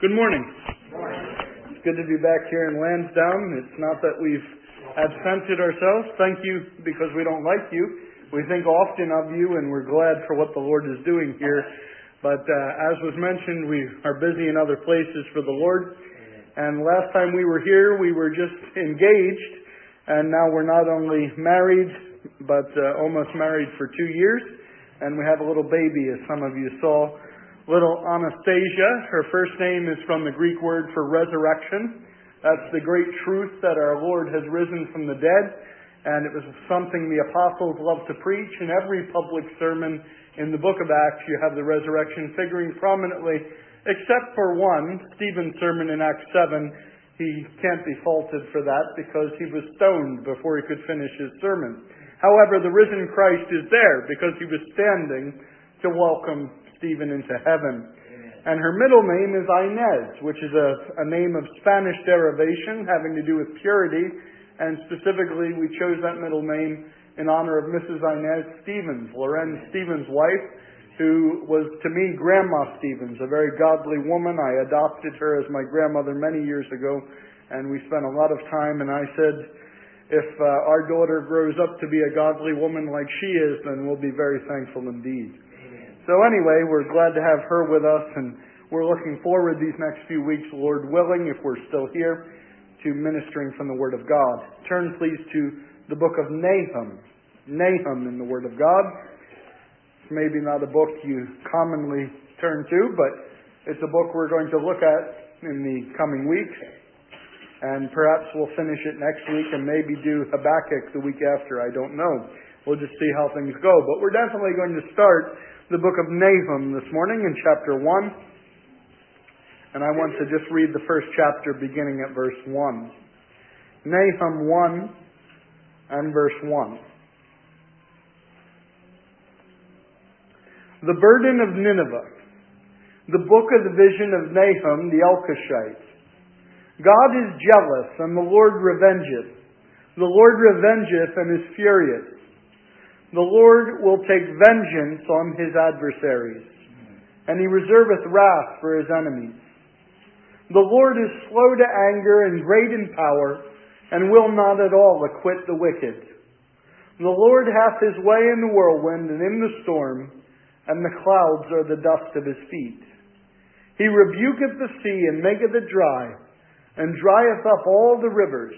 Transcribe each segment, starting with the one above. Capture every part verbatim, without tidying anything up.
Good morning. It's good to be back here in Lansdowne. It's not that we've absented ourselves. Thank you because we don't like you. We think often of you and we're glad for what the Lord is doing here. But uh, as was mentioned, we are busy in other places for the Lord. And last time we were here, we were just engaged. And now we're not only married, but uh, almost married for two years. And we have a little baby, as some of you saw. Little Anastasia. Her first name is from the Greek word for resurrection. That's the great truth that our Lord has risen from the dead. And it was something the apostles loved to preach. In every public sermon in the book of Acts, you have the resurrection figuring prominently, except for one, Stephen's sermon in Acts seven. He can't be faulted for that because he was stoned before he could finish his sermon. However, the risen Christ is there because he was standing to welcome Stephen into heaven. Amen. And her middle name is Inez, which is a, a name of Spanish derivation having to do with purity. And specifically, we chose that middle name in honor of Missus Inez Stevens, Loren Stevens' wife, who was to me Grandma Stevens, a very godly woman. I adopted her as my grandmother many years ago, and we spent a lot of time. And I said, if uh, our daughter grows up to be a godly woman like she is, then we'll be very thankful indeed. So anyway, we're glad to have her with us, and we're looking forward these next few weeks, Lord willing, if we're still here, to ministering from the Word of God. Turn please to the book of Nahum. Nahum in the Word of God. It's maybe not a book you commonly turn to, but it's a book we're going to look at in the coming weeks. And perhaps we'll finish it next week and maybe do Habakkuk the week after. I don't know. We'll just see how things go. But we're definitely going to start the book of Nahum this morning in chapter one. And I want to just read the first chapter beginning at verse one. Nahum one and verse one. The burden of Nineveh. The book of the vision of Nahum the Elkoshite. God is jealous, and the Lord revengeth. The Lord revengeth and is furious. The Lord will take vengeance on his adversaries, and he reserveth wrath for his enemies. The Lord is slow to anger and great in power, and will not at all acquit the wicked. The Lord hath his way in the whirlwind and in the storm, and the clouds are the dust of his feet. He rebuketh the sea and maketh it dry, and drieth up all the rivers.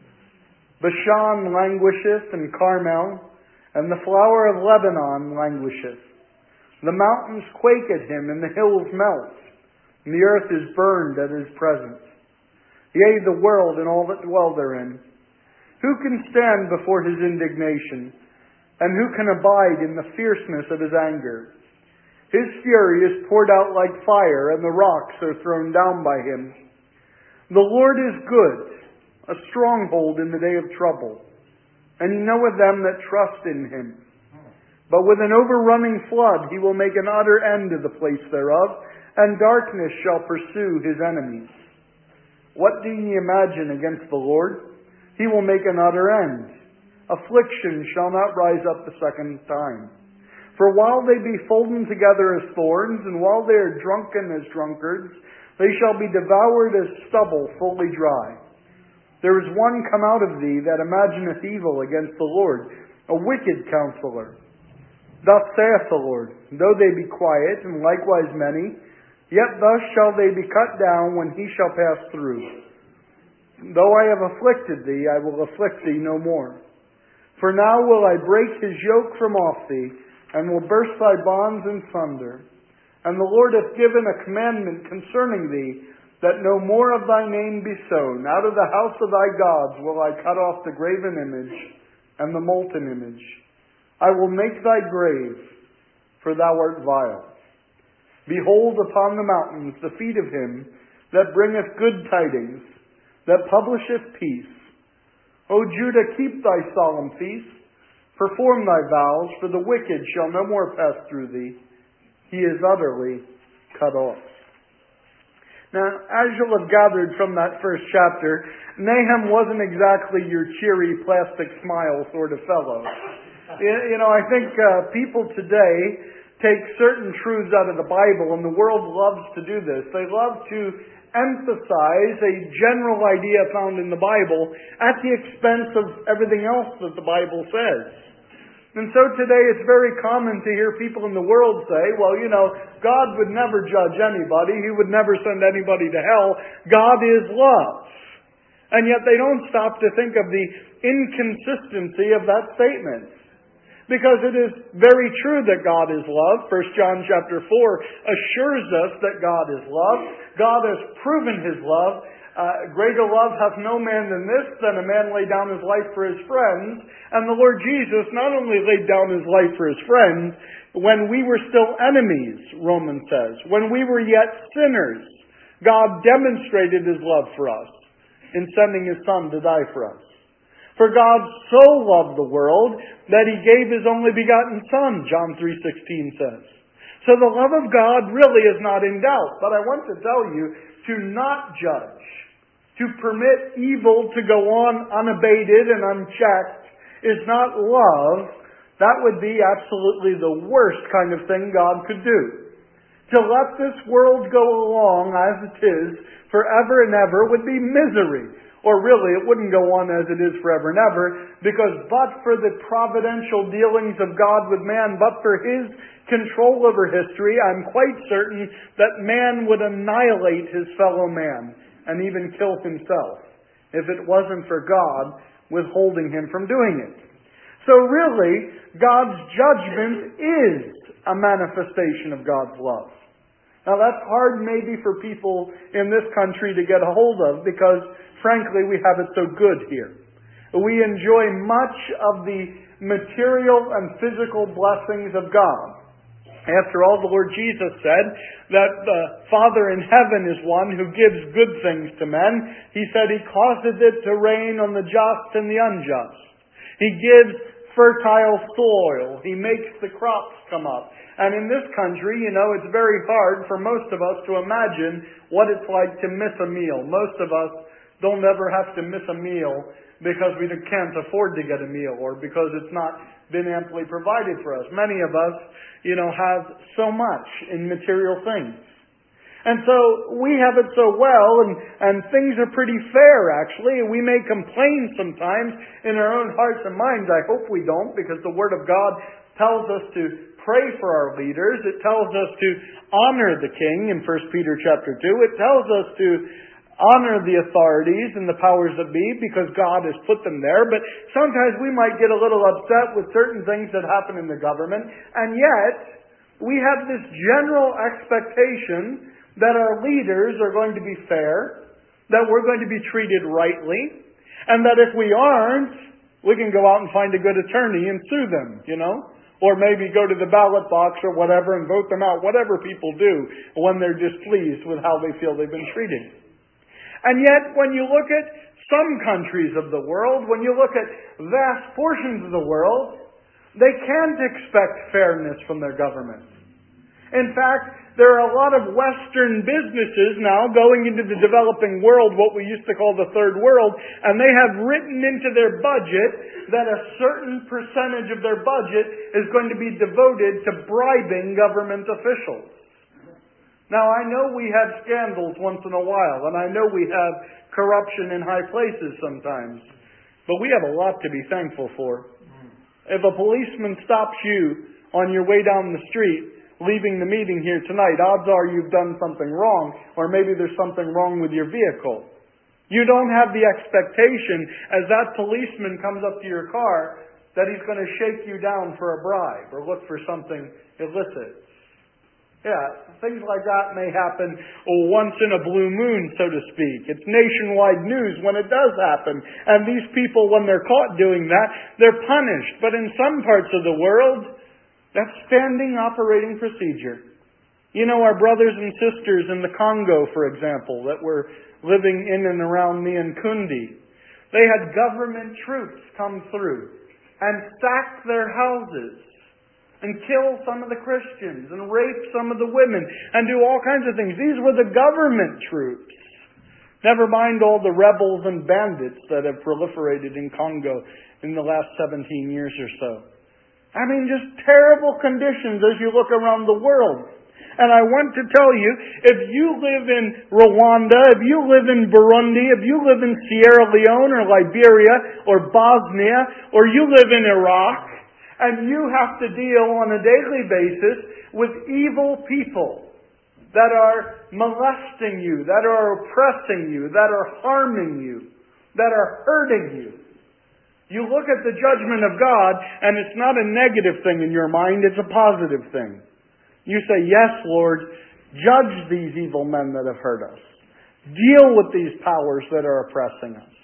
Bashan languisheth, and Carmel, and the flower of Lebanon languisheth. The mountains quake at him, and the hills melt, and the earth is burned at his presence. Yea, the world and all that dwell therein. Who can stand before his indignation? And who can abide in the fierceness of his anger? His fury is poured out like fire, and the rocks are thrown down by him. The Lord is good, a stronghold in the day of trouble. And he knoweth them that trust in him. But with an overrunning flood he will make an utter end of the place thereof, and darkness shall pursue his enemies. What do ye imagine against the Lord? He will make an utter end. Affliction shall not rise up the second time. For while they be folden together as thorns, and while they are drunken as drunkards, they shall be devoured as stubble fully dry. There is one come out of thee that imagineth evil against the Lord, a wicked counselor. Thus saith the Lord, though they be quiet, and likewise many, yet thus shall they be cut down when he shall pass through. Though I have afflicted thee, I will afflict thee no more. For now will I break his yoke from off thee, and will burst thy bonds in sunder. And the Lord hath given a commandment concerning thee, that no more of thy name be sown. Out of the house of thy gods will I cut off the graven image and the molten image. I will make thy grave, for thou art vile. Behold upon the mountains the feet of him that bringeth good tidings, that publisheth peace. O Judah, keep thy solemn feasts, perform thy vows, for the wicked shall no more pass through thee. He is utterly cut off. Now, as you'll have gathered from that first chapter, Nahum wasn't exactly your cheery plastic smile sort of fellow. You know, I think uh, people today take certain truths out of the Bible, and the world loves to do this. They love to emphasize a general idea found in the Bible at the expense of everything else that the Bible says. And so today it's very common to hear people in the world say, well, you know, God would never judge anybody. He would never send anybody to hell. God is love. And yet they don't stop to think of the inconsistency of that statement. Because it is very true that God is love. First John chapter four assures us that God is love. God has proven His love. Uh, greater love hath no man than this, than a man lay down his life for his friends. And the Lord Jesus not only laid down His life for His friends, when we were still enemies, Romans says, when we were yet sinners, God demonstrated His love for us in sending His Son to die for us. For God so loved the world that He gave His only begotten Son, John three sixteen says. So the love of God really is not in doubt. But I want to tell you, to not judge, to permit evil to go on unabated and unchecked, is not love. That would be absolutely the worst kind of thing God could do. To let this world go along as it is forever and ever would be misery. Or really, it wouldn't go on as it is forever and ever, because but for the providential dealings of God with man, but for His control over history, I'm quite certain that man would annihilate his fellow man and even kill himself if it wasn't for God withholding him from doing it. So really, God's judgment is a manifestation of God's love. Now that's hard maybe for people in this country to get a hold of, because frankly, we have it so good here. We enjoy much of the material and physical blessings of God. After all, the Lord Jesus said that the Father in heaven is one who gives good things to men. He said He causes it to rain on the just and the unjust. He gives fertile soil. He makes the crops come up. And in this country, you know, it's very hard for most of us to imagine what it's like to miss a meal. Most of us don't ever have to miss a meal because we can't afford to get a meal, or because it's not been amply provided for us. Many of us, you know, have so much in material things. And so we have it so well, and, and things are pretty fair, actually. We may complain sometimes in our own hearts and minds. I hope we don't, because the Word of God tells us to pray for our leaders. It tells us to honor the king in First Peter chapter two. It tells us to honor the authorities and the powers that be, because God has put them there. But sometimes we might get a little upset with certain things that happen in the government. And yet, we have this general expectation that our leaders are going to be fair, that we're going to be treated rightly, and that if we aren't, we can go out and find a good attorney and sue them, you know? Or maybe go to the ballot box or whatever and vote them out, whatever people do when they're displeased with how they feel they've been treated. And yet, when you look at some countries of the world, when you look at vast portions of the world, they can't expect fairness from their government. In fact, there are a lot of Western businesses now going into the developing world, what we used to call the third world, and they have written into their budget that a certain percentage of their budget is going to be devoted to bribing government officials. Now, I know we have scandals once in a while, and I know we have corruption in high places sometimes, but we have a lot to be thankful for. If a policeman stops you on your way down the street, leaving the meeting here tonight, odds are you've done something wrong, or maybe there's something wrong with your vehicle. You don't have the expectation, as that policeman comes up to your car, that he's going to shake you down for a bribe or look for something illicit. Yeah, things like that may happen once in a blue moon, so to speak. It's nationwide news when it does happen. And these people, when they're caught doing that, they're punished. But in some parts of the world, that's standing operating procedure. You know, our brothers and sisters in the Congo, for example, that were living in and around Nyankundi, they had government troops come through and sack their houses and kill some of the Christians, and rape some of the women, and do all kinds of things. These were the government troops. Never mind all the rebels and bandits that have proliferated in Congo in the last seventeen years or so. I mean, just terrible conditions as you look around the world. And I want to tell you, if you live in Rwanda, if you live in Burundi, if you live in Sierra Leone or Liberia or Bosnia, or you live in Iraq, and you have to deal on a daily basis with evil people that are molesting you, that are oppressing you, that are harming you, that are hurting you. You look at the judgment of God, and it's not a negative thing in your mind, it's a positive thing. You say, yes, Lord, judge these evil men that have hurt us. Deal with these powers that are oppressing us.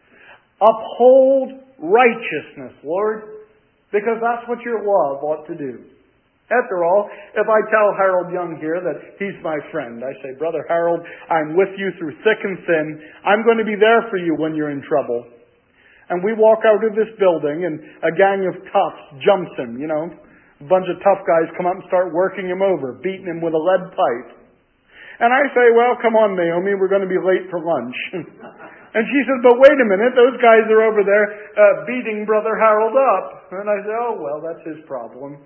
Uphold righteousness, Lord, because that's what your love ought to do. After all, if I tell Harold Young here that he's my friend, I say, Brother Harold, I'm with you through thick and thin. I'm going to be there for you when you're in trouble. And we walk out of this building and a gang of toughs jumps him, you know. A bunch of tough guys come up and start working him over, beating him with a lead pipe. And I say, well, come on, Naomi, we're going to be late for lunch. And she says, but wait a minute, those guys are over there uh, beating Brother Harold up. And I say, oh, well, that's his problem.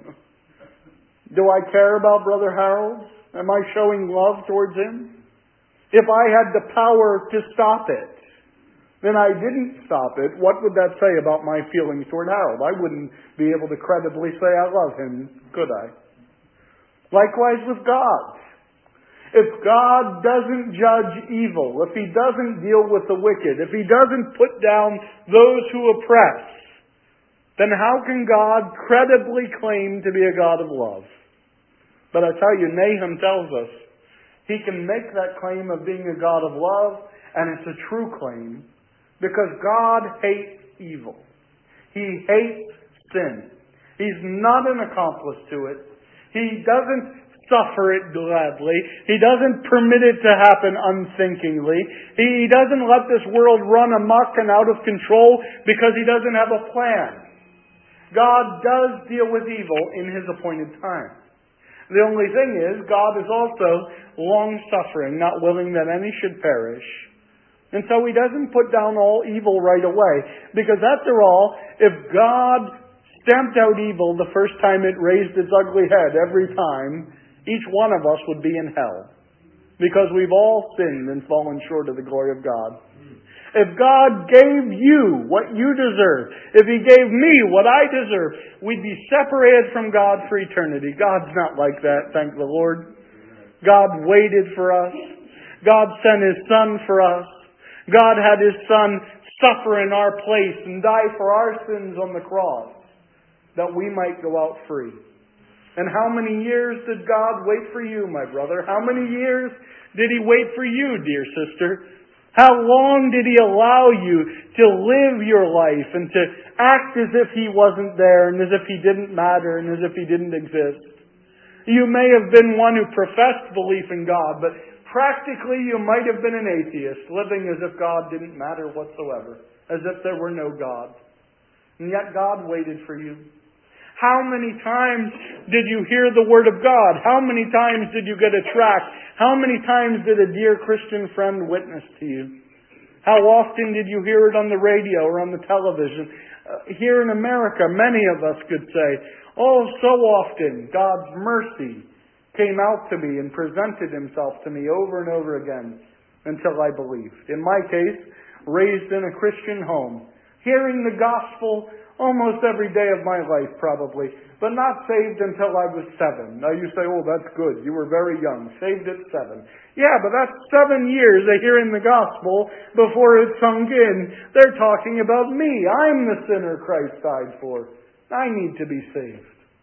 Do I care about Brother Harold? Am I showing love towards him? If I had the power to stop it, then I didn't stop it, what would that say about my feelings toward Harold? I wouldn't be able to credibly say I love him, could I? Likewise with God. If God doesn't judge evil, if He doesn't deal with the wicked, if He doesn't put down those who oppress, then how can God credibly claim to be a God of love? But I tell you, Nahum tells us, he can make that claim of being a God of love, and it's a true claim, because God hates evil. He hates sin. He's not an accomplice to it. He doesn't suffer it gladly. He doesn't permit it to happen unthinkingly. He doesn't let this world run amok and out of control because He doesn't have a plan. God does deal with evil in His appointed time. The only thing is, God is also long-suffering, not willing that any should perish. And so He doesn't put down all evil right away. Because after all, if God stamped out evil the first time it raised its ugly head every time, each one of us would be in hell. Because we've all sinned and fallen short of the glory of God. If God gave you what you deserve, if He gave me what I deserve, we'd be separated from God for eternity. God's not like that, thank the Lord. God waited for us. God sent His Son for us. God had His Son suffer in our place and die for our sins on the cross, that we might go out free. And how many years did God wait for you, my brother? How many years did He wait for you, dear sister? How long did He allow you to live your life and to act as if He wasn't there and as if He didn't matter and as if He didn't exist? You may have been one who professed belief in God, but practically you might have been an atheist, living as if God didn't matter whatsoever, as if there were no God. And yet God waited for you. How many times did you hear the Word of God? How many times did you get a tract? How many times did a dear Christian friend witness to you? How often did you hear it on the radio or on the television? Uh, here in America, many of us could say, oh, so often God's mercy came out to me and presented Himself to me over and over again until I believed. In my case, raised in a Christian home, hearing the gospel almost every day of my life probably, but not saved until I was seven. Now you say, oh, that's good. You were very young. Saved at seven. Yeah, but that's seven years of hearing the gospel before it sunk in. They're talking about me. I'm the sinner Christ died for. I need to be saved.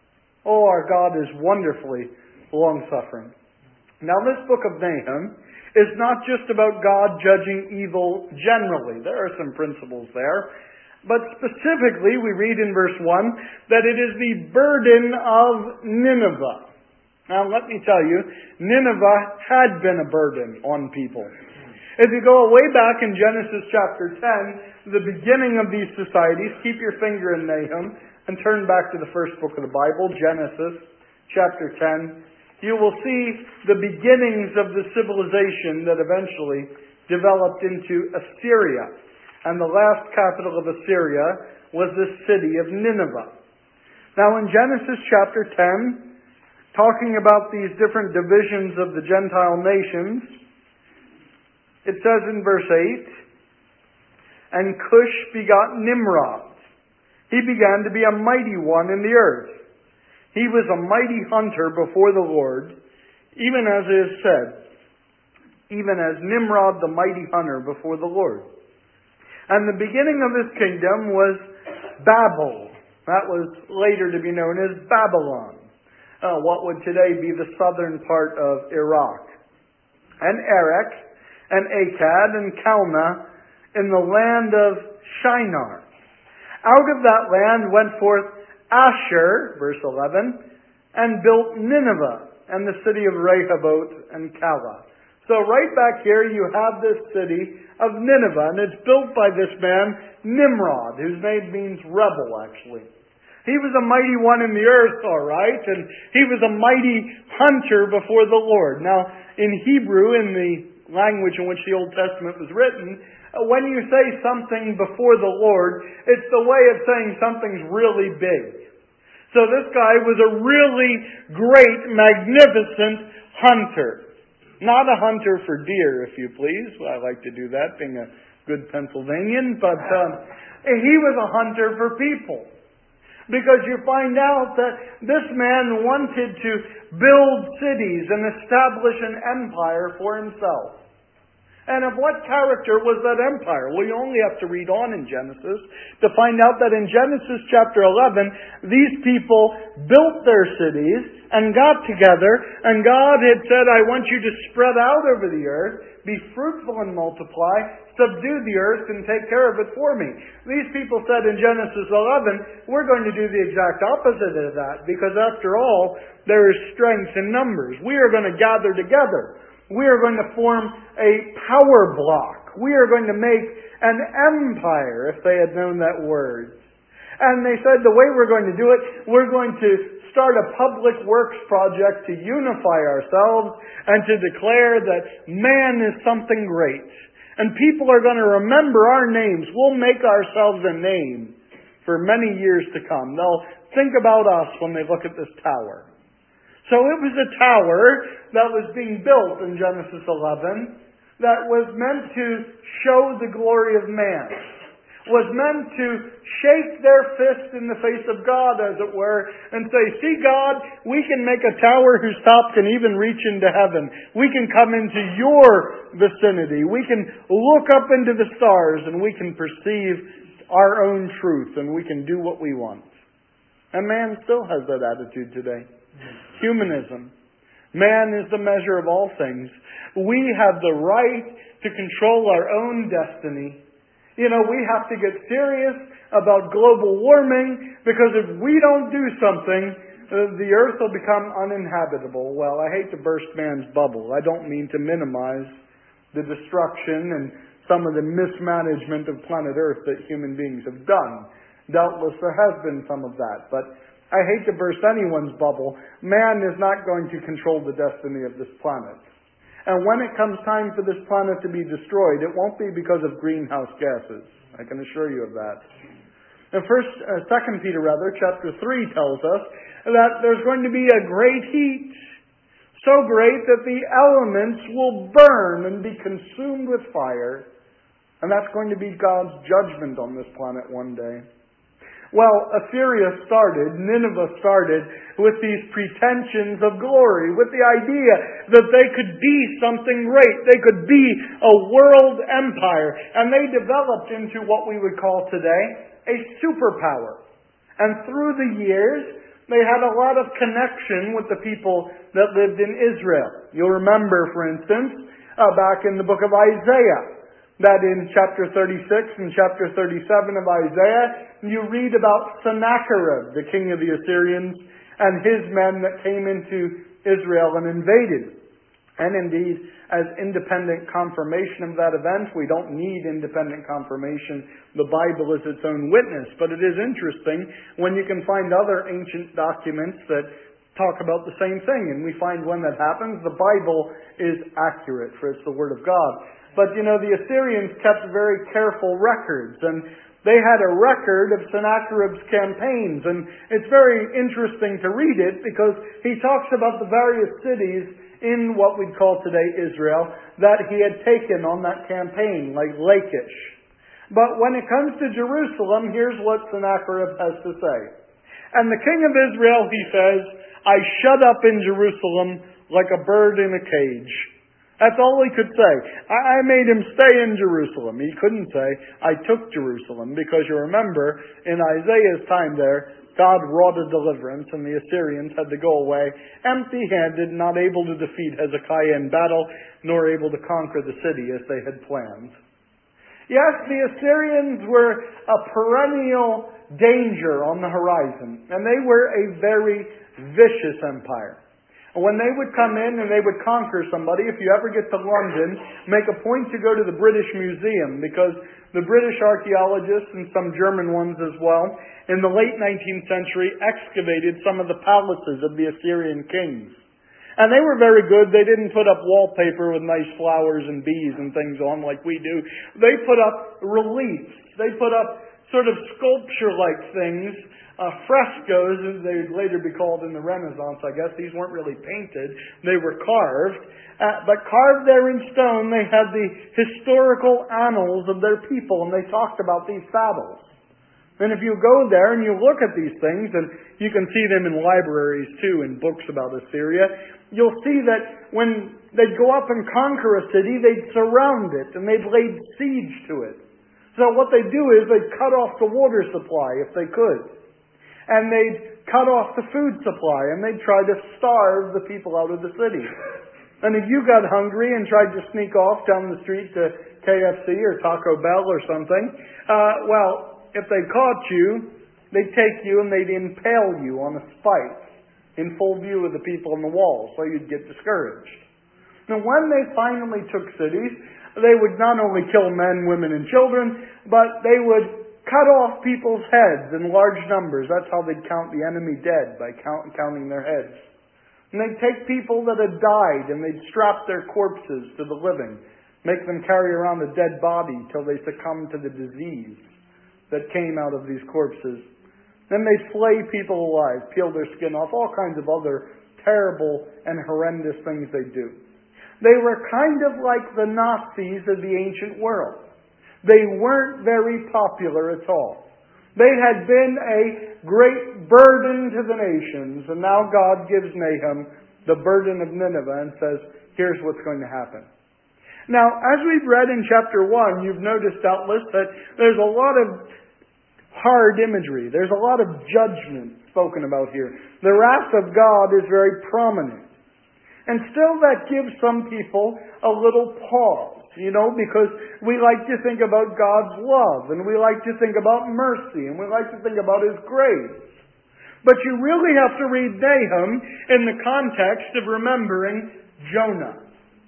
Oh, our God is wonderfully long-suffering. Now this book of Nahum is not just about God judging evil generally. There are some principles there. But specifically, we read in verse one that it is the burden of Nineveh. Now let me tell you, Nineveh had been a burden on people. If you go way back in Genesis chapter ten, the beginning of these societies, keep your finger in Nahum and turn back to the first book of the Bible, Genesis chapter ten. You will see the beginnings of the civilization that eventually developed into Assyria. And the last capital of Assyria was the city of Nineveh. Now in Genesis chapter ten, talking about these different divisions of the Gentile nations, it says in verse eight, "And Cush begot Nimrod. He began to be a mighty one in the earth. He was a mighty hunter before the Lord, even as it is said, even as Nimrod the mighty hunter before the Lord. And the beginning of his kingdom was Babel." That was later to be known as Babylon. Uh, what would today be the southern part of Iraq. "And Erech, and Akkad, and Calneh, in the land of Shinar. Out of that land went forth Asher," verse eleven, "and built Nineveh, and the city of Rehoboth and Calah." So right back here you have this city of Nineveh, and it's built by this man, Nimrod, whose name means rebel, actually. He was a mighty one in the earth, all right, and he was a mighty hunter before the Lord. Now, in Hebrew, in the language in which the Old Testament was written, when you say something before the Lord, it's the way of saying something's really big. So this guy was a really great, magnificent hunter. Not a hunter for deer, if you please. Well, I like to do that, being a good Pennsylvanian. But um, he was a hunter for people. Because you find out that this man wanted to build cities and establish an empire for himself. And of what character was that empire? Well, you only have to read on in Genesis to find out that in Genesis chapter eleven, these people built their cities and got together, and God had said, "I want you to spread out over the earth, be fruitful and multiply, subdue the earth and take care of it for me." These people said in Genesis eleven, "We're going to do the exact opposite of that, because after all, there is strength in numbers. We are going to gather together. We are going to form a power block. We are going to make an empire," if they had known that word. And they said, the way we're going to do it, we're going to start a public works project to unify ourselves and to declare that man is something great. And people are going to remember our names. We'll make ourselves a name for many years to come. They'll think about us when they look at this tower. So it was a tower that was being built in Genesis eleven that was meant to show the glory of man. Was meant to shake their fist in the face of God, as it were, and say, "See, God, we can make a tower whose top can even reach into heaven. We can come into your vicinity. We can look up into the stars and we can perceive our own truth and we can do what we want." And man still has that attitude today. Humanism. Man is the measure of all things. We have the right to control our own destiny. You know, we have to get serious about global warming, because if we don't do something, uh, the earth will become uninhabitable. Well, I hate to burst man's bubble. I don't mean to minimize the destruction and some of the mismanagement of planet Earth that human beings have done. Doubtless there has been some of that, but I hate to burst anyone's bubble. Man is not going to control the destiny of this planet. And when it comes time for this planet to be destroyed, it won't be because of greenhouse gases. I can assure you of that. And first, uh, Second Peter rather, chapter three tells us that there's going to be a great heat. So great that the elements will burn and be consumed with fire. And that's going to be God's judgment on this planet one day. Well, Assyria started, Nineveh started with these pretensions of glory, with the idea that they could be something great. They could be a world empire. And they developed into what we would call today a superpower. And through the years, they had a lot of connection with the people that lived in Israel. You'll remember, for instance, uh, back in the book of Isaiah, that in chapter thirty-six and chapter thirty-seven of Isaiah, you read about Sennacherib, the king of the Assyrians, and his men that came into Israel and invaded. And indeed, as independent confirmation of that event, we don't need independent confirmation. The Bible is its own witness. But it is interesting when you can find other ancient documents that talk about the same thing. And we find when that happens, the Bible is accurate, for it's the Word of God. But, you know, the Assyrians kept very careful records, and They had a record of Sennacherib's campaigns, and it's very interesting to read it because he talks about the various cities in what we'd call today Israel that he had taken on that campaign, like Lachish. But when it comes to Jerusalem, here's what Sennacherib has to say. And the king of Israel, he says, I shut up in Jerusalem like a bird in a cage. That's all he could say. I made him stay in Jerusalem. He couldn't say, I took Jerusalem, because you remember, in Isaiah's time there, God wrought a deliverance, and the Assyrians had to go away empty-handed, not able to defeat Hezekiah in battle, nor able to conquer the city as they had planned. Yes, the Assyrians were a perennial danger on the horizon, and they were a very vicious empire. And when they would come in and they would conquer somebody, if you ever get to London, make a point to go to the British Museum, because the British archaeologists, and some German ones as well, in the late nineteenth century excavated some of the palaces of the Assyrian kings. And they were very good. They didn't put up wallpaper with nice flowers and bees and things on like we do. They put up reliefs. They put up sort of sculpture-like things, uh, frescoes, as they would later be called in the Renaissance, I guess. These weren't really painted. They were carved. Uh, but carved there in stone, they had the historical annals of their people, and they talked about these battles. And if you go there and you look at these things, and you can see them in libraries too, in books about Assyria, you'll see that when they'd go up and conquer a city, they'd surround it, and they'd lay siege to it. So what they'd do is they'd cut off the water supply if they could. And they'd cut off the food supply, and they'd try to starve the people out of the city. And if you got hungry and tried to sneak off down the street to K F C or Taco Bell or something, uh, well, if they caught you, they'd take you and they'd impale you on a spike in full view of the people on the wall, so you'd get discouraged. Now, when they finally took cities, they would not only kill men, women, and children, but they would cut off people's heads in large numbers. That's how they'd count the enemy dead, by count, counting their heads. And they'd take people that had died and they'd strap their corpses to the living, make them carry around a dead body till they succumbed to the disease that came out of these corpses. Then they'd flay people alive, peel their skin off, all kinds of other terrible and horrendous things they'd do. They were kind of like the Nazis of the ancient world. They weren't very popular at all. They had been a great burden to the nations, and now God gives Nahum the burden of Nineveh and says, here's what's going to happen. Now, as we've read in chapter one, you've noticed doubtless that there's a lot of hard imagery. There's a lot of judgment spoken about here. The wrath of God is very prominent. And still that gives some people a little pause, you know, because we like to think about God's love, and we like to think about mercy, and we like to think about His grace. But you really have to read Nahum in the context of remembering Jonah.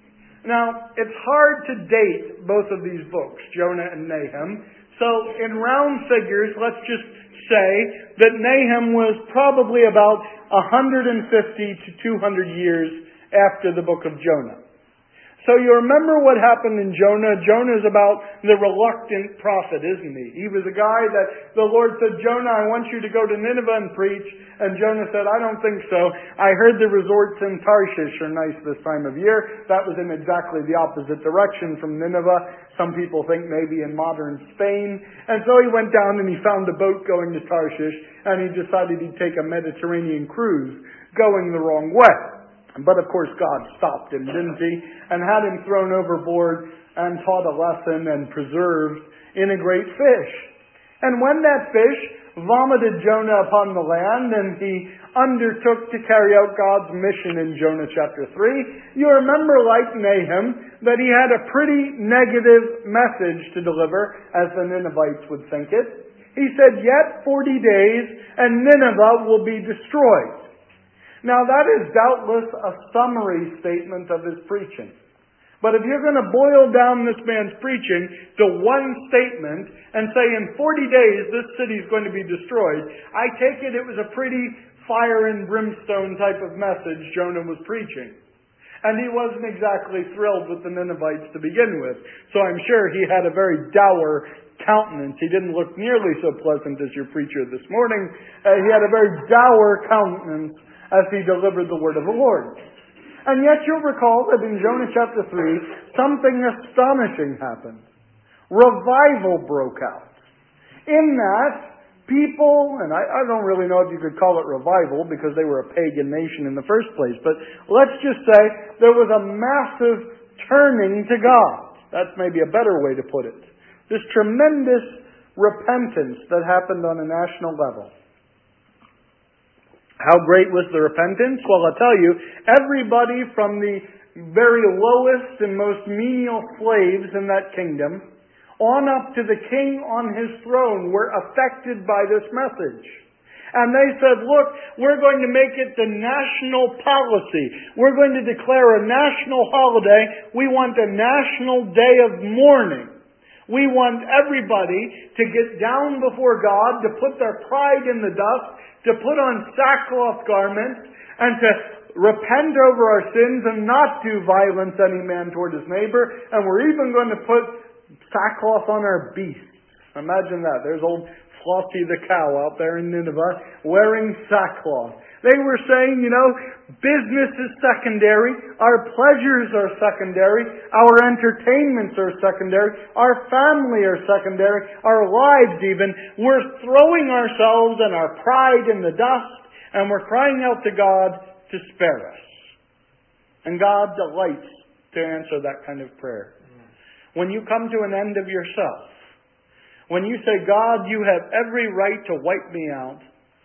Now, it's hard to date both of these books, Jonah and Nahum. So, in round figures, let's just say that Nahum was probably about one hundred fifty to two hundred years after the book of Jonah. So you remember what happened in Jonah? Jonah's about the reluctant prophet, isn't he? He was a guy that the Lord said, Jonah, I want you to go to Nineveh and preach. And Jonah said, I don't think so. I heard the resorts in Tarshish are nice this time of year. That was in exactly the opposite direction from Nineveh. Some people think maybe in modern Spain. And so he went down and he found a boat going to Tarshish, and he decided he'd take a Mediterranean cruise going the wrong way. But of course God stopped him, didn't He? And had him thrown overboard and taught a lesson and preserved in a great fish. And when that fish vomited Jonah upon the land and he undertook to carry out God's mission in Jonah chapter three, you remember, like Nahum, that he had a pretty negative message to deliver, as the Ninevites would think it. He said, yet forty days and Nineveh will be destroyed. Now that is doubtless a summary statement of his preaching. But if you're going to boil down this man's preaching to one statement and say in forty days this city is going to be destroyed, I take it it was a pretty fire and brimstone type of message Jonah was preaching. And he wasn't exactly thrilled with the Ninevites to begin with. So I'm sure he had a very dour countenance. He didn't look nearly so pleasant as your preacher this morning. Uh, he had a very dour countenance as he delivered the word of the Lord. And yet you'll recall that in Jonah chapter three, something astonishing happened. Revival broke out. In that, people, and I, I don't really know if you could call it revival because they were a pagan nation in the first place, but let's just say there was a massive turning to God. That's maybe a better way to put it. This tremendous repentance that happened on a national level. How great was the repentance? Well, I'll tell you, everybody from the very lowest and most menial slaves in that kingdom on up to the king on his throne were affected by this message. And they said, look, we're going to make it the national policy. We're going to declare a national holiday. We want a national day of mourning. We want everybody to get down before God, to put their pride in the dust, to put on sackcloth garments, and to repent over our sins and not do violence any man toward his neighbor. And we're even going to put sackcloth on our beasts. Imagine that. There's old Flossie the cow out there in Nineveh wearing sackcloth. They were saying, you know, business is secondary, our pleasures are secondary, our entertainments are secondary, our family are secondary, our lives even. We're throwing ourselves and our pride in the dust, and we're crying out to God to spare us. And God delights to answer that kind of prayer. When you come to an end of yourself, when you say, God, you have every right to wipe me out,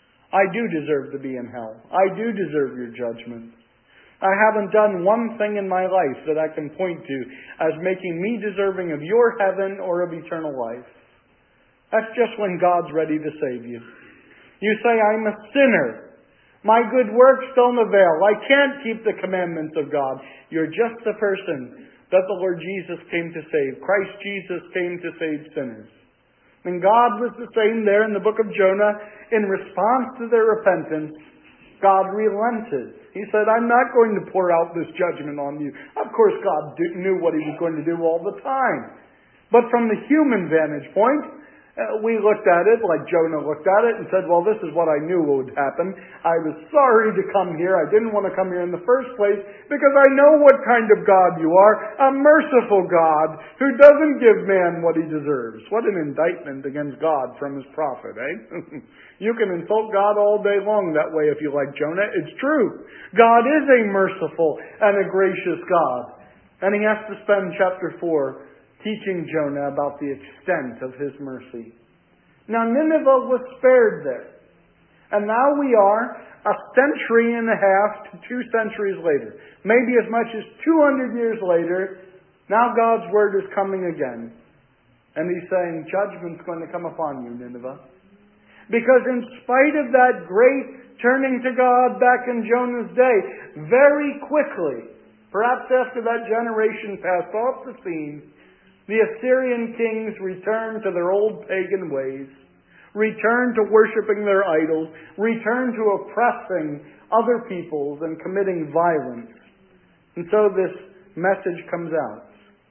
I do deserve to be in hell. I do deserve your judgment. I haven't done one thing in my life that I can point to as making me deserving of your heaven or of eternal life. That's just when God's ready to save you. You say, I'm a sinner. My good works don't avail. I can't keep the commandments of God. You're just the person that the Lord Jesus came to save. Christ Jesus came to save sinners. And God was the same there in the book of Jonah. In response to their repentance, God relented. He said, I'm not going to pour out this judgment on you. Of course, God knew what He was going to do all the time. But from the human vantage point, Uh, we looked at it like Jonah looked at it and said, well, this is what I knew would happen. I was sorry to come here. I didn't want to come here in the first place because I know what kind of God you are. A merciful God who doesn't give man what he deserves. What an indictment against God from his prophet, eh? You can insult God all day long that way if you like Jonah. It's true. God is a merciful and a gracious God. And he has to spend chapter four teaching Jonah about the extent of his mercy. Now Nineveh was spared there. And now we are a century and a half to two centuries later. Maybe as much as two hundred years later, now God's word is coming again. And He's saying, judgment's going to come upon you, Nineveh. Because in spite of that great turning to God back in Jonah's day, very quickly, perhaps after that generation passed off the scene, the Assyrian kings returned to their old pagan ways, returned to worshiping their idols, returned to oppressing other peoples and committing violence. And so this message comes out.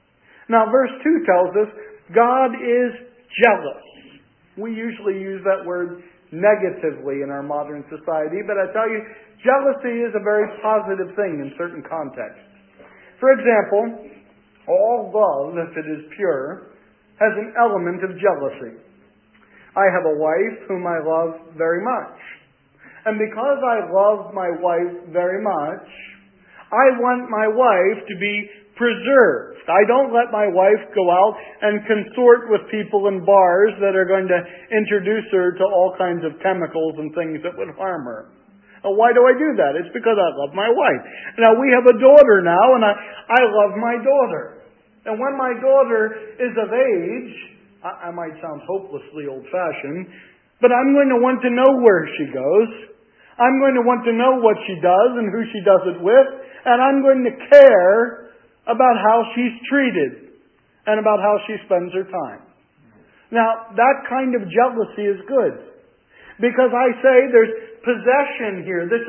Now verse two tells us God is jealous. We usually use that word negatively in our modern society, but I tell you, jealousy is a very positive thing in certain contexts. For example, all love, if it is pure, has an element of jealousy. I have a wife whom I love very much. And because I love my wife very much, I want my wife to be preserved. I don't let my wife go out and consort with people in bars that are going to introduce her to all kinds of chemicals and things that would harm her. Why do I do that? It's because I love my wife. Now, we have a daughter now, and I, I love my daughter. And when my daughter is of age, I, I might sound hopelessly old-fashioned, but I'm going to want to know where she goes. I'm going to want to know what she does and who she does it with, and I'm going to care about how she's treated and about how she spends her time. Now, that kind of jealousy is good. Because I say there's possession here. This is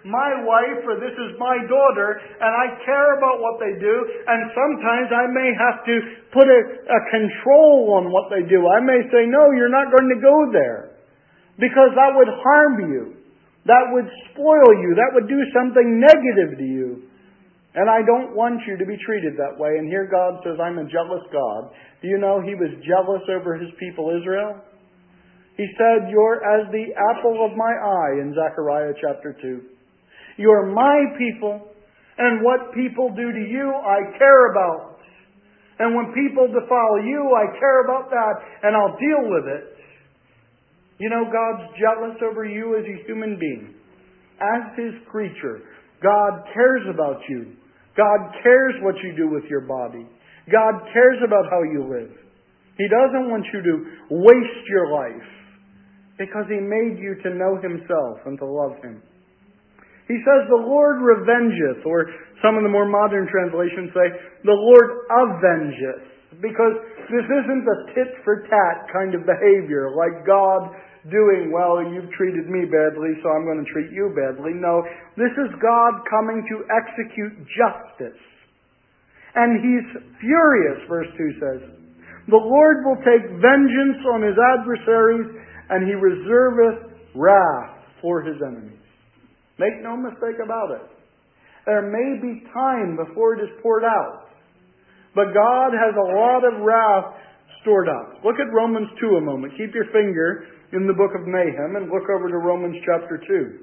my wife or this is my daughter, and I care about what they do, and sometimes I may have to put a, a control on what they do. I may say, no, you're not going to go there, because that would harm you. That would spoil you. That would do something negative to you. And I don't want you to be treated that way. And here God says, I'm a jealous God. Do you know He was jealous over His people Israel? He said, you're as the apple of my eye in Zechariah chapter two. You're my people, and what people do to you, I care about. And when people defile you, I care about that, and I'll deal with it. You know, God's jealous over you as a human being. As His creature, God cares about you. God cares what you do with your body. God cares about how you live. He doesn't want you to waste your life, because He made you to know Himself and to love Him. He says, the Lord revengeth, or some of the more modern translations say, the Lord avengeth, because this isn't a tit-for-tat kind of behavior, like God doing, well, you've treated me badly, so I'm going to treat you badly. No, this is God coming to execute justice. And He's furious, verse two says. The Lord will take vengeance on His adversaries, and He reserveth wrath for His enemies. Make no mistake about it. There may be time before it is poured out, but God has a lot of wrath stored up. Look at Romans two a moment. Keep your finger in the book of Nahum and look over to Romans chapter two.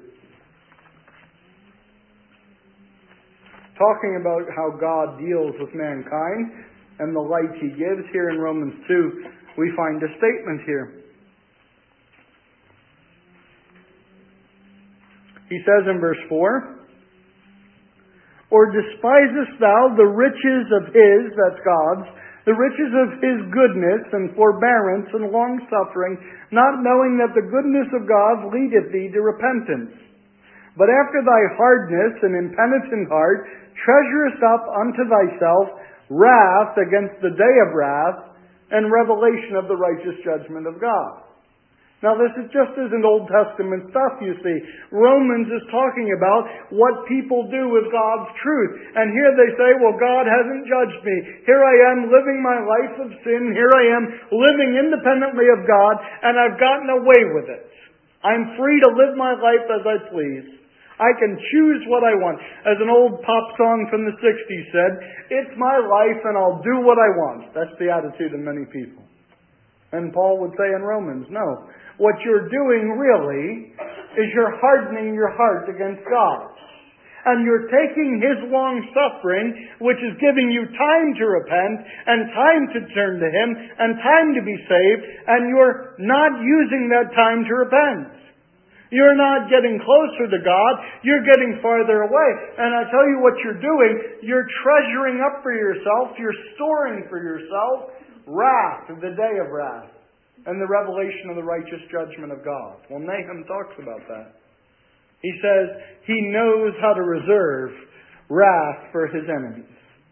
Talking about how God deals with mankind and the light He gives, here in Romans two, we find a statement here. He says in verse four, or despisest thou the riches of His, that's God's, the riches of His goodness and forbearance and long-suffering, not knowing that the goodness of God leadeth thee to repentance. But after thy hardness and impenitent heart, treasurest up unto thyself wrath against the day of wrath and revelation of the righteous judgment of God. Now this is just as in Old Testament stuff, you see. Romans is talking about what people do with God's truth. And here they say, well, God hasn't judged me. Here I am living my life of sin. Here I am living independently of God, and I've gotten away with it. I'm free to live my life as I please. I can choose what I want. As an old pop song from the sixties said, it's my life and I'll do what I want. That's the attitude of many people. And Paul would say in Romans, no. What you're doing really is you're hardening your heart against God. And you're taking His long suffering, which is giving you time to repent and time to turn to Him and time to be saved, and you're not using that time to repent. You're not getting closer to God, you're getting farther away. And I tell you what you're doing, you're treasuring up for yourself, you're storing for yourself wrath, the day of wrath, and the revelation of the righteous judgment of God. Well, Nahum talks about that. He says He knows how to reserve wrath for His enemies.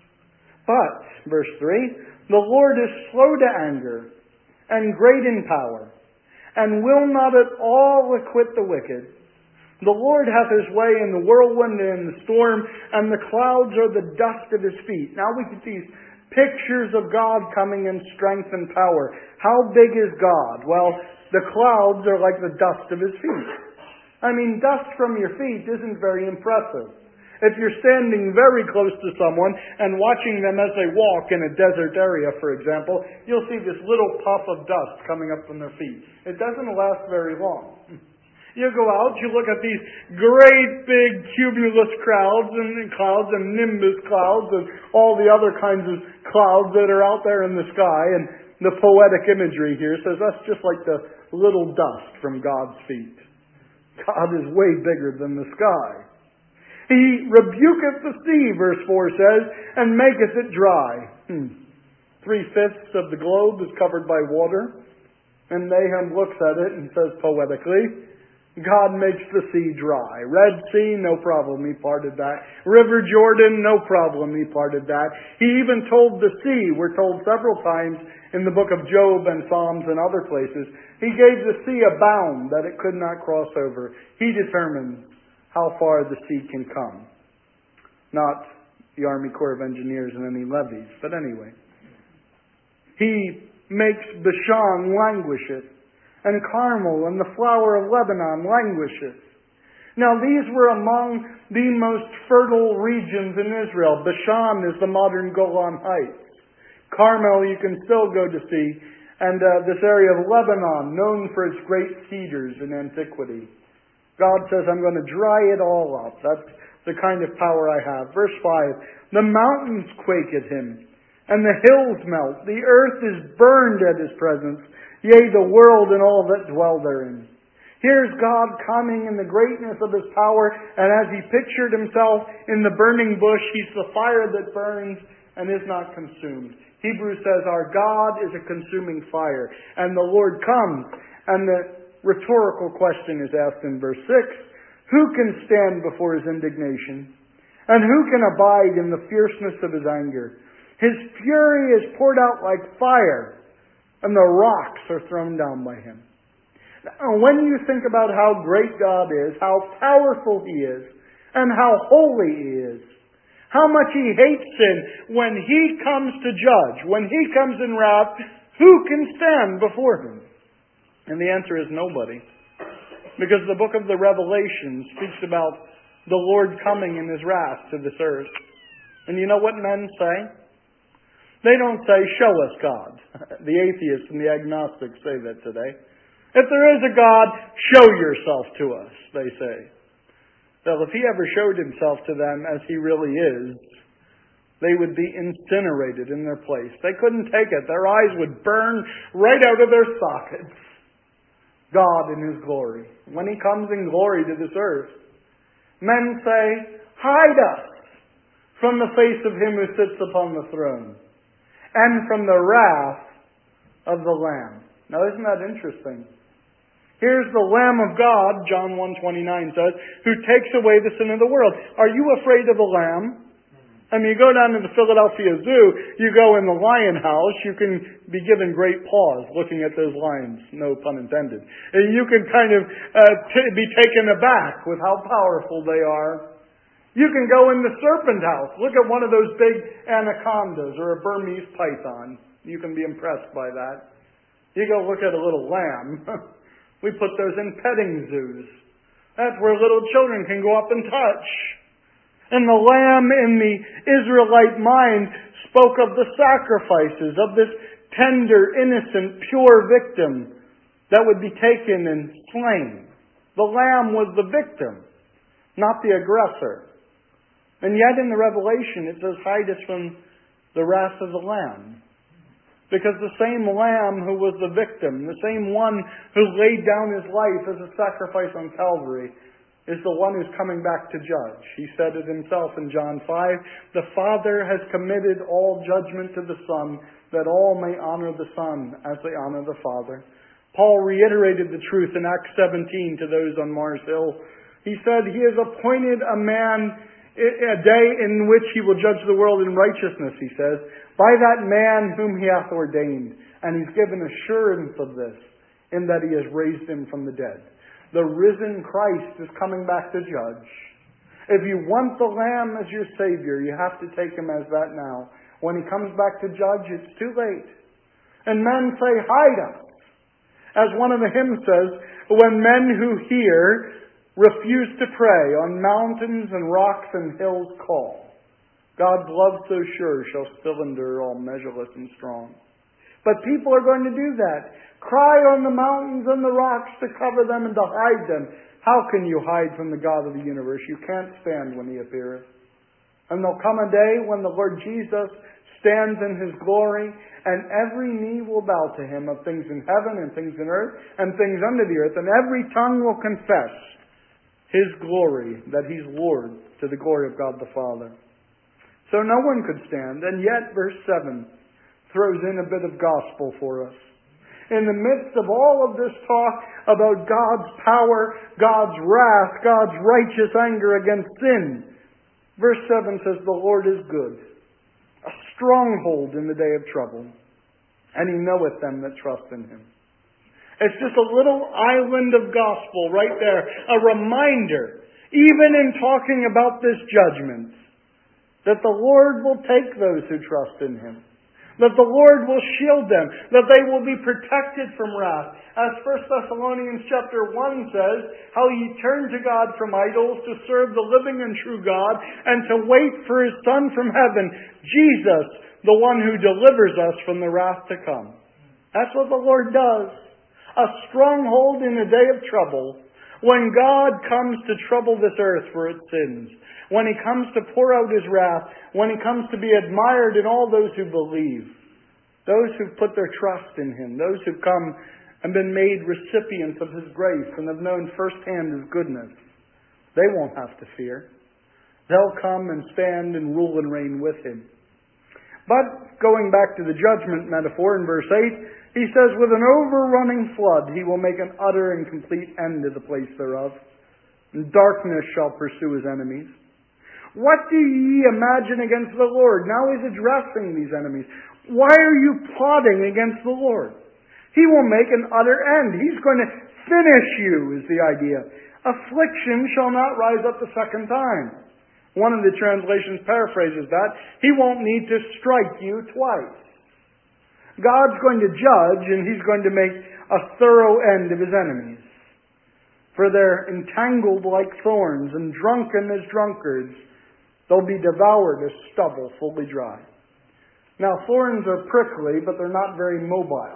But, verse three, the Lord is slow to anger and great in power, and will not at all acquit the wicked. The Lord hath His way in the whirlwind and in the storm, and the clouds are the dust of His feet. Now we can see pictures of God coming in strength and power. How big is God? Well, the clouds are like the dust of His feet. I mean, dust from your feet isn't very impressive. If you're standing very close to someone and watching them as they walk in a desert area, for example, you'll see this little puff of dust coming up from their feet. It doesn't last very long. You go out, you look at these great big cumulus clouds and clouds and nimbus clouds and all the other kinds of clouds that are out there in the sky, and the poetic imagery here says that's just like the little dust from God's feet. God is way bigger than the sky. He rebuketh the sea, verse four says, and maketh it dry. Hmm. Three-fifths of the globe is covered by water, and Nahum looks at it and says poetically, God makes the sea dry. Red Sea, no problem, He parted that. River Jordan, no problem, He parted that. He even told the sea, we're told several times in the book of Job and Psalms and other places, He gave the sea a bound that it could not cross over. He determines how far the sea can come. Not the Army Corps of Engineers and any levees, but anyway. He makes Bashan languisheth, and Carmel and the flower of Lebanon languisheth. Now these were among the most fertile regions in Israel. Bashan is the modern Golan Heights. Carmel you can still go to see, and uh, this area of Lebanon, known for its great cedars in antiquity. God says, I'm going to dry it all up. That's the kind of power I have. Verse five, the mountains quake at him, and the hills melt. The earth is burned at his presence, yea, the world and all that dwell therein. Here's God coming in the greatness of His power, and as He pictured Himself in the burning bush, He's the fire that burns and is not consumed. Hebrews says our God is a consuming fire, and the Lord comes. And the rhetorical question is asked in verse six, who can stand before His indignation? And who can abide in the fierceness of His anger? His fury is poured out like fire, and the rocks are thrown down by Him. Now, when you think about how great God is, how powerful He is, and how holy He is, how much He hates sin, when He comes to judge, when He comes in wrath, who can stand before Him? And the answer is nobody. Because the book of the Revelation speaks about the Lord coming in His wrath to this earth. And you know what men say? They don't say, show us God. The atheists and the agnostics say that today. If there is a God, show yourself to us, they say. Well, if He ever showed Himself to them as He really is, they would be incinerated in their place. They couldn't take it. Their eyes would burn right out of their sockets. God in His glory. When He comes in glory to this earth, men say, hide us from the face of Him who sits upon the throne, and from the wrath of the Lamb. Now isn't that interesting? Here's the Lamb of God, John one twenty-nine says, who takes away the sin of the world. Are you afraid of the Lamb? I mean, you go down to the Philadelphia Zoo, you go in the lion house, you can be given great pause looking at those lions, no pun intended. And you can kind of uh, t- be taken aback with how powerful they are. You can go in the serpent house, look at one of those big anacondas or a Burmese python. You can be impressed by that. You go look at a little lamb. We put those in petting zoos. That's where little children can go up and touch. And the lamb in the Israelite mind spoke of the sacrifices, of this tender, innocent, pure victim that would be taken and slain. The lamb was the victim, not the aggressor. And yet in the Revelation it says, hide us from the wrath of the Lamb. Because the same Lamb who was the victim, the same one who laid down His life as a sacrifice on Calvary, is the one who's coming back to judge. He said it Himself in John five, the Father has committed all judgment to the Son, that all may honor the Son as they honor the Father. Paul reiterated the truth in Acts seventeen to those on Mars Hill. He said, He has appointed a man, a day in which He will judge the world in righteousness, He says, by that man whom He hath ordained. And He's given assurance of this, in that He has raised Him from the dead. The risen Christ is coming back to judge. If you want the Lamb as your Savior, you have to take Him as that now. When He comes back to judge, it's too late. And men say, hide us. As one of the hymns says, when men who hear refuse to pray, on mountains and rocks and hills call. God's love so sure shall still endure, all measureless and strong. But people are going to do that. Cry on the mountains and the rocks to cover them and to hide them. How can you hide from the God of the universe? You can't stand when He appeareth. And there'll come a day when the Lord Jesus stands in His glory, and every knee will bow to Him of things in heaven and things in earth and things under the earth, and every tongue will confess His glory, that He's Lord, to the glory of God the Father. So no one could stand. And yet, verse seven throws in a bit of gospel for us. In the midst of all of this talk about God's power, God's wrath, God's righteous anger against sin, verse seven says, the Lord is good, a stronghold in the day of trouble, and He knoweth them that trust in Him. It's just a little island of gospel right there, a reminder. even in talking about this judgment, that the Lord will take those who trust in Him. That the Lord will shield them. That they will be protected from wrath. As First Thessalonians chapter one says, how ye turn to God from idols to serve the living and true God and to wait for His Son from heaven, Jesus, the one who delivers us from the wrath to come. That's what the Lord does. A stronghold in a day of trouble. When God comes to trouble this earth for its sins. When He comes to pour out His wrath. When He comes to be admired in all those who believe. Those who've put their trust in Him. Those who've come and been made recipients of His grace and have known firsthand His goodness. They won't have to fear. They'll come and stand and rule and reign with Him. But, going back to the judgment metaphor in verse eight, he says, with an overrunning flood, He will make an utter and complete end of the place thereof. And darkness shall pursue His enemies. What do ye imagine against the Lord? Now He's addressing these enemies. Why are you plotting against the Lord? He will make an utter end. He's going to finish you, is the idea. Affliction shall not rise up the second time. One of the translations paraphrases that. He won't need to strike you twice. God's going to judge, and He's going to make a thorough end of His enemies. For they're entangled like thorns and drunken as drunkards. They'll be devoured as stubble fully dry. Now, thorns are prickly, but they're not very mobile.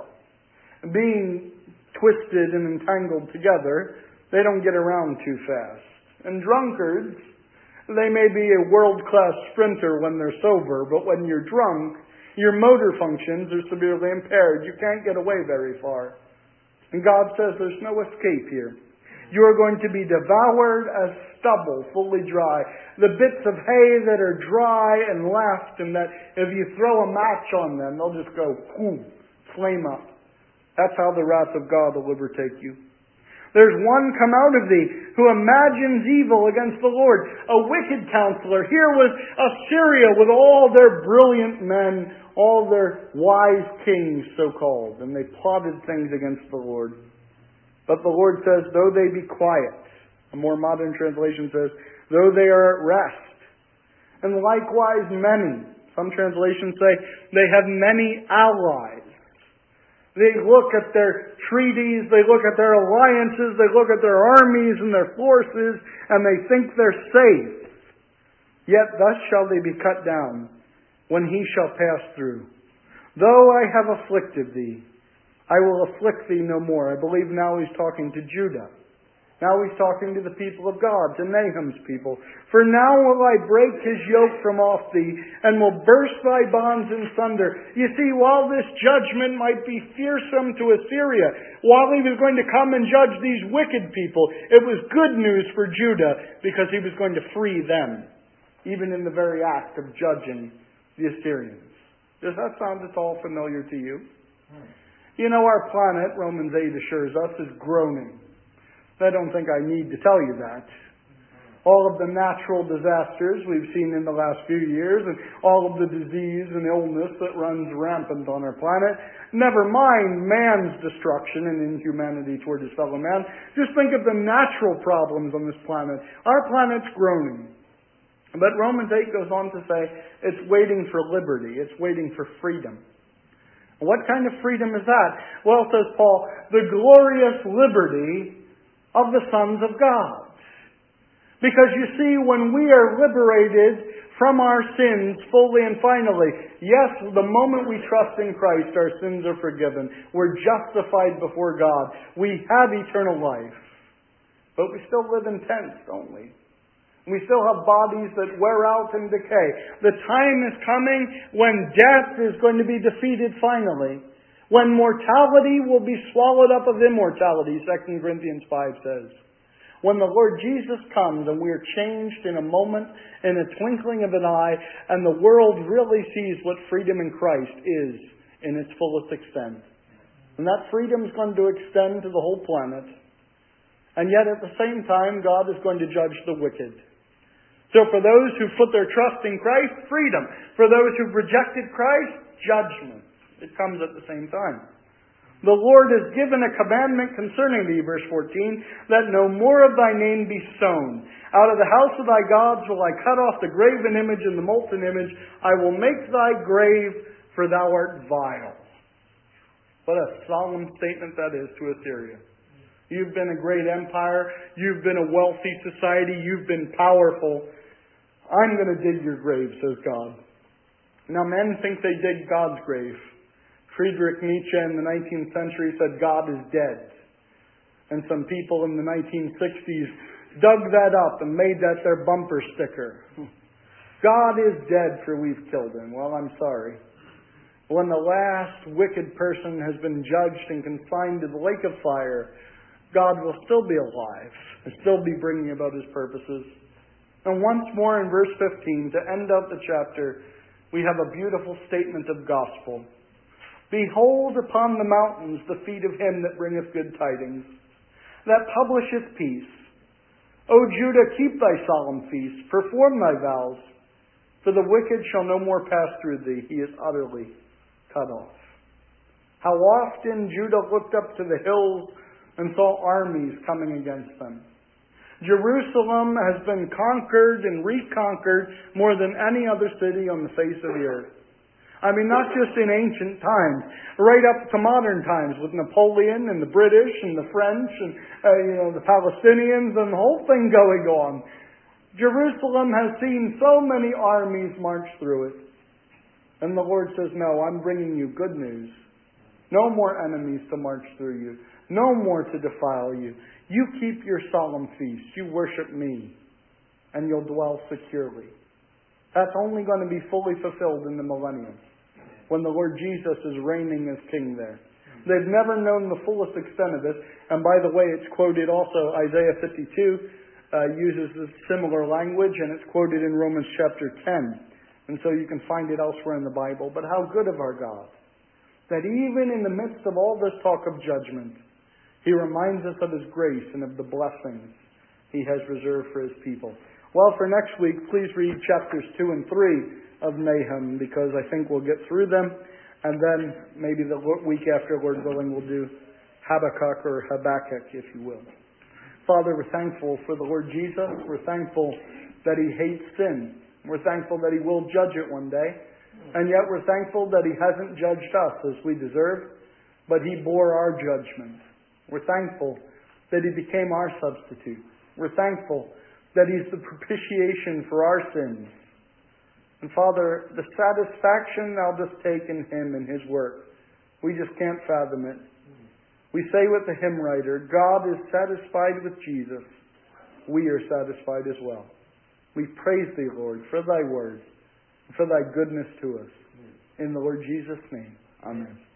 Being twisted and entangled together, they don't get around too fast. And drunkards, they may be a world-class sprinter when they're sober, but when you're drunk, your motor functions are severely impaired. You can't get away very far. And God says there's no escape here. You are going to be devoured as stubble, fully dry. The bits of hay that are dry and left, and that if you throw a match on them, they'll just go, boom, flame up. That's how the wrath of God will overtake you. There's one come out of thee who imagines evil against the Lord. A wicked counselor. Here was Assyria with all their brilliant men, all their wise kings, so-called. And they plotted things against the Lord. But the Lord says, though they be quiet. A more modern translation says, though they are at rest. And likewise many. Some translations say, they have many allies. They look at their treaties, they look at their alliances, they look at their armies and their forces, and they think they're safe. Yet thus shall they be cut down, when He shall pass through. Though I have afflicted thee, I will afflict thee no more. I believe now He's talking to Judah. Now He's talking to the people of God, to Nahum's people. For now will I break his yoke from off thee, and will burst thy bonds in sunder. You see, while this judgment might be fearsome to Assyria, while He was going to come and judge these wicked people, it was good news for Judah, because He was going to free them, even in the very act of judging the Assyrians. Does that sound at all familiar to you? You know, our planet, Romans eight assures us, is groaning. I don't think I need to tell you that. All of the natural disasters we've seen in the last few years, and all of the disease and illness that runs rampant on our planet, never mind man's destruction and inhumanity toward his fellow man. Just think of the natural problems on this planet. Our planet's groaning. But Romans eight goes on to say it's waiting for liberty. It's waiting for freedom. What kind of freedom is that? Well, says Paul, the glorious liberty of the sons of God. Because you see, when we are liberated from our sins fully and finally, yes, the moment we trust in Christ, our sins are forgiven. We're justified before God. We have eternal life. But we still live in tents, don't we? We still have bodies that wear out and decay. The time is coming when death is going to be defeated finally. When mortality will be swallowed up of immortality, Second Corinthians five says. When the Lord Jesus comes and we are changed in a moment, in a twinkling of an eye, and the world really sees what freedom in Christ is in its fullest extent. And that freedom is going to extend to the whole planet. And yet at the same time, God is going to judge the wicked. So for those who put their trust in Christ, freedom. For those who've rejected Christ, judgment. It comes at the same time. The Lord has given a commandment concerning thee, verse fourteen, that no more of thy name be sown. Out of the house of thy gods will I cut off the graven image and the molten image. I will make thy grave, for thou art vile. What a solemn statement that is to Assyria. You've been a great empire. You've been a wealthy society. You've been powerful. I'm going to dig your grave, says God. Now men think they dig God's grave. Friedrich Nietzsche in the nineteenth century said God is dead. And some people in the nineteen sixties dug that up and made that their bumper sticker. God is dead, for we've killed him. Well, I'm sorry. When the last wicked person has been judged and consigned to the lake of fire, God will still be alive and still be bringing about his purposes. And once more in verse fifteen, to end out the chapter, we have a beautiful statement of gospel. Behold upon the mountains the feet of him that bringeth good tidings, that publisheth peace. O Judah, keep thy solemn feasts, perform thy vows, for the wicked shall no more pass through thee. He is utterly cut off. How often Judah looked up to the hills and saw armies coming against them. Jerusalem has been conquered and reconquered more than any other city on the face of the earth. I mean, not just in ancient times, right up to modern times with Napoleon and the British and the French and uh, you know the Palestinians and the whole thing going on. Jerusalem has seen so many armies march through it. And the Lord says, no, I'm bringing you good news. No more enemies to march through you. No more to defile you. You keep your solemn feasts. You worship me. And you'll dwell securely. That's only going to be fully fulfilled in the millennium, when the Lord Jesus is reigning as king there. They've never known the fullest extent of it. And by the way, it's quoted also, Isaiah fifty-two uh, uses a similar language, and it's quoted in Romans chapter ten. And so you can find it elsewhere in the Bible. But how good of our God, that even in the midst of all this talk of judgment, he reminds us of his grace and of the blessings he has reserved for his people. Well, for next week, please read chapters two and three of Nahum, because I think we'll get through them. And then maybe the week after, Lord willing, we'll do Habakkuk or Habakkuk, if you will. Father, we're thankful for the Lord Jesus. We're thankful that he hates sin. We're thankful that he will judge it one day. And yet we're thankful that he hasn't judged us as we deserve, but he bore our judgment. We're thankful that he became our substitute. We're thankful that he's the propitiation for our sins. And Father, the satisfaction thou dost take in him and his work, we just can't fathom it. We say with the hymn writer, God is satisfied with Jesus. We are satisfied as well. We praise thee, Lord, for thy word, for thy goodness to us. In the Lord Jesus' name, amen.